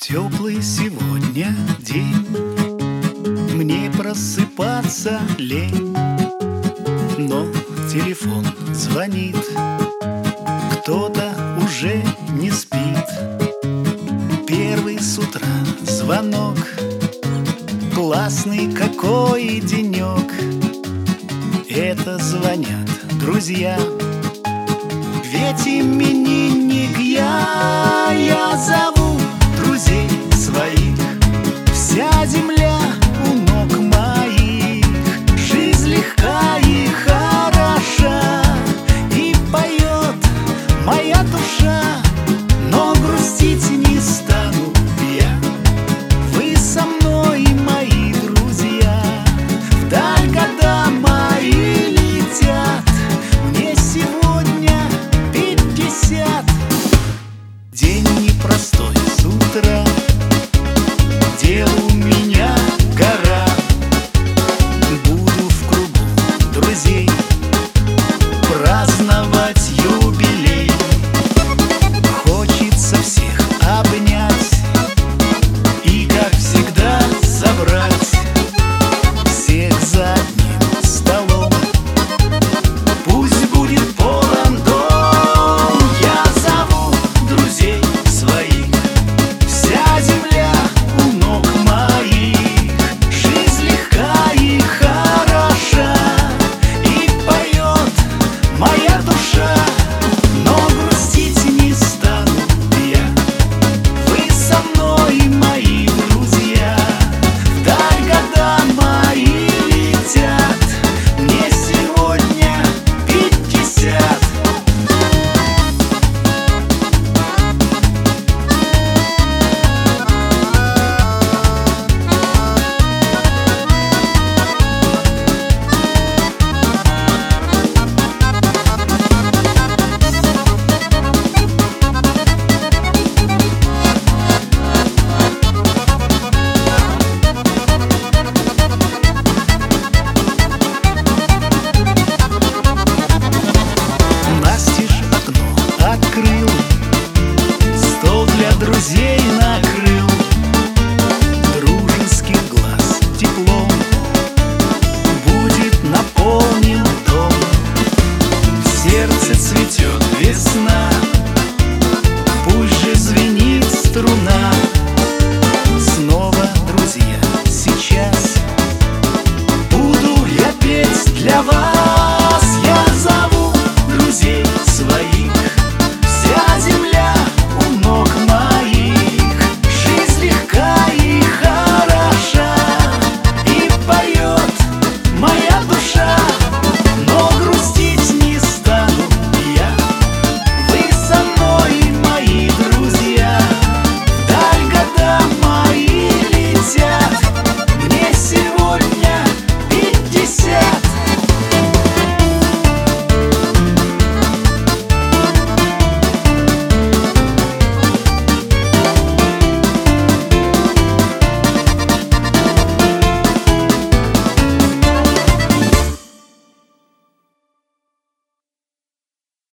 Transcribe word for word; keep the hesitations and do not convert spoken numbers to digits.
Теплый сегодня день, мне просыпаться лень, но телефон звонит, кто-то уже не спит. Первый с утра звонок, классный какой денек. Это звонят друзья, ведь именинник я. Я зову друзей своих, вся земля у ног моих. Жизнь легка и хороша, и поет моя душа, но грустить не стану.